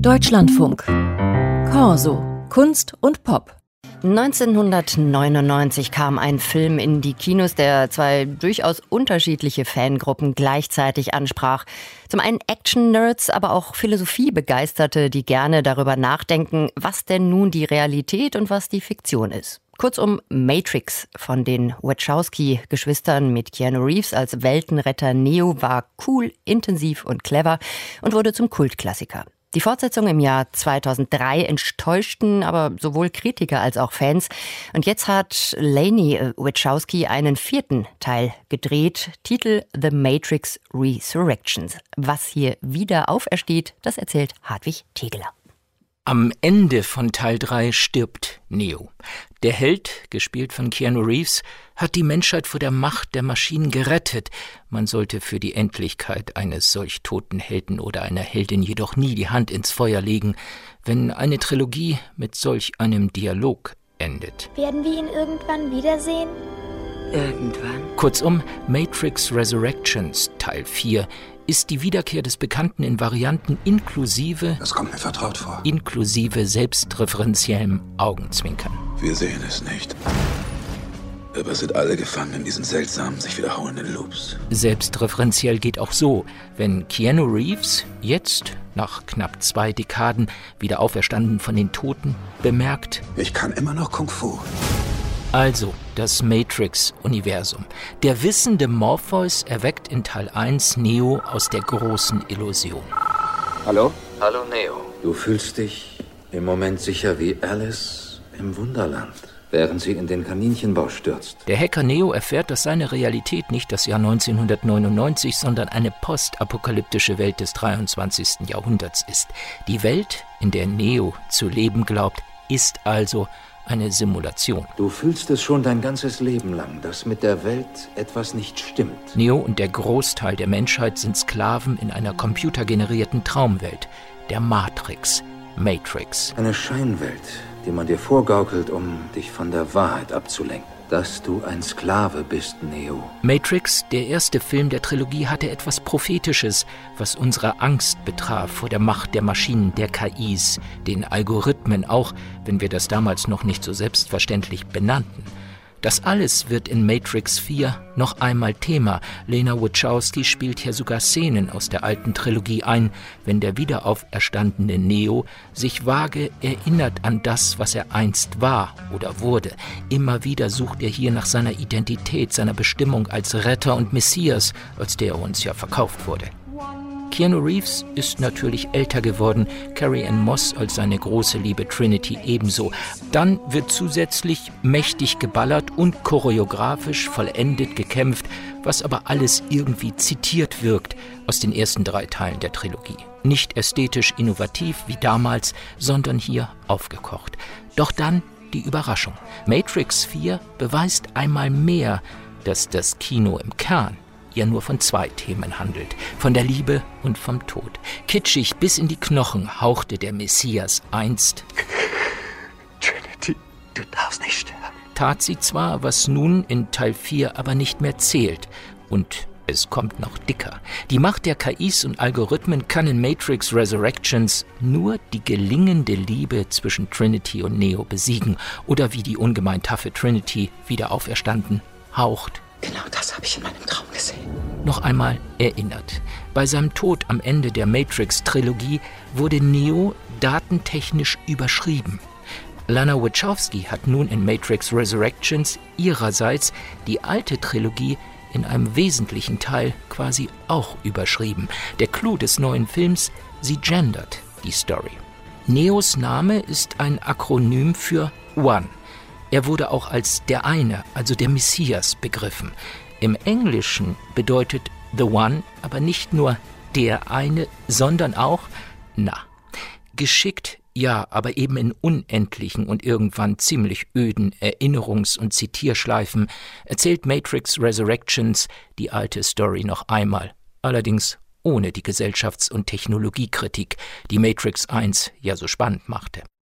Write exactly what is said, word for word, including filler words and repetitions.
Deutschlandfunk. Corso. Kunst und Pop. neunzehnhundertneunundneunzig kam ein Film in die Kinos, der zwei durchaus unterschiedliche Fangruppen gleichzeitig ansprach. Zum einen Action-Nerds, aber auch Philosophie-Begeisterte, die gerne darüber nachdenken, was denn nun die Realität und was die Fiktion ist. Kurzum Matrix von den Wachowski-Geschwistern mit Keanu Reeves als Weltenretter Neo war cool, intensiv und clever und wurde zum Kultklassiker. Die Fortsetzung im Jahr zweitausenddrei enttäuschten aber sowohl Kritiker als auch Fans. Und jetzt hat Lanie Wachowski einen vierten Teil gedreht, Titel The Matrix Resurrections. Was hier wieder aufersteht, das erzählt Hartwig Tegeler. Am Ende von Teil drei stirbt Neo. Der Held, gespielt von Keanu Reeves, hat die Menschheit vor der Macht der Maschinen gerettet. Man sollte für die Endlichkeit eines solch toten Helden oder einer Heldin jedoch nie die Hand ins Feuer legen, wenn eine Trilogie mit solch einem Dialog endet. Werden wir ihn irgendwann wiedersehen? Irgendwann? Kurzum, Matrix Resurrections Teil vier ist die Wiederkehr des Bekannten in Varianten inklusive... Das kommt mir vertraut vor. ...inklusive selbstreferenziellem Augenzwinkern. Wir sehen es nicht. Aber sind alle gefangen in diesen seltsamen, sich wiederholenden Loops. Selbstreferenziell geht auch so, wenn Keanu Reeves jetzt, nach knapp zwei Dekaden, wieder auferstanden von den Toten, bemerkt... Ich kann immer noch Kung Fu. Also, das Matrix-Universum. Der wissende Morpheus erweckt in Teil eins Neo aus der großen Illusion. Hallo? Hallo, Neo. Du fühlst dich im Moment sicher wie Alice im Wunderland, während sie in den Kaninchenbau stürzt. Der Hacker Neo erfährt, dass seine Realität nicht das Jahr neunzehnhundertneunundneunzig, sondern eine postapokalyptische Welt des dreiundzwanzigsten Jahrhunderts ist. Die Welt, in der Neo zu leben glaubt, ist also eine Simulation. Du fühlst es schon dein ganzes Leben lang, dass mit der Welt etwas nicht stimmt. Neo und der Großteil der Menschheit sind Sklaven in einer computergenerierten Traumwelt, der Matrix, Matrix. Eine Scheinwelt, die man dir vorgaukelt, um dich von der Wahrheit abzulenken. Dass du ein Sklave bist, Neo. Matrix, der erste Film der Trilogie, hatte etwas Prophetisches, was unsere Angst betraf vor der Macht der Maschinen, der K Is, den Algorithmen, auch wenn wir das damals noch nicht so selbstverständlich benannten. Das alles wird in Matrix vier noch einmal Thema. Lana Wachowski spielt hier sogar Szenen aus der alten Trilogie ein, wenn der wiederauferstandene Neo sich vage erinnert an das, was er einst war oder wurde. Immer wieder sucht er hier nach seiner Identität, seiner Bestimmung als Retter und Messias, als der er uns ja verkauft wurde. Keanu Reeves ist natürlich älter geworden, Carrie-Anne Moss als seine große Liebe Trinity ebenso. Dann wird zusätzlich mächtig geballert und choreografisch vollendet gekämpft, was aber alles irgendwie zitiert wirkt aus den ersten drei Teilen der Trilogie. Nicht ästhetisch innovativ wie damals, sondern hier aufgekocht. Doch dann die Überraschung. Matrix vier beweist einmal mehr, dass das Kino im Kern ja nur von zwei Themen handelt, von der Liebe und vom Tod. Kitschig bis in die Knochen hauchte der Messias einst. Trinity, du darfst nicht sterben. Tat sie zwar, was nun in Teil vier aber nicht mehr zählt. Und es kommt noch dicker. Die Macht der K Is und Algorithmen kann in Matrix Resurrections nur die gelingende Liebe zwischen Trinity und Neo besiegen. Oder wie die ungemein taffe Trinity, wieder auferstanden, haucht. Genau das habe ich in meinem Traum gesehen. Noch einmal erinnert. Bei seinem Tod am Ende der Matrix-Trilogie wurde Neo datentechnisch überschrieben. Lana Wachowski hat nun in Matrix Resurrections ihrerseits die alte Trilogie in einem wesentlichen Teil quasi auch überschrieben. Der Clou des neuen Films, sie gendert die Story. Neos Name ist ein Akronym für One. Er wurde auch als der eine, also der Messias, begriffen. Im Englischen bedeutet The One aber nicht nur der eine, sondern auch, na, geschickt, ja, aber eben in unendlichen und irgendwann ziemlich öden Erinnerungs- und Zitierschleifen erzählt Matrix Resurrections die alte Story noch einmal, allerdings ohne die Gesellschafts- und Technologiekritik, die Matrix eins ja so spannend machte.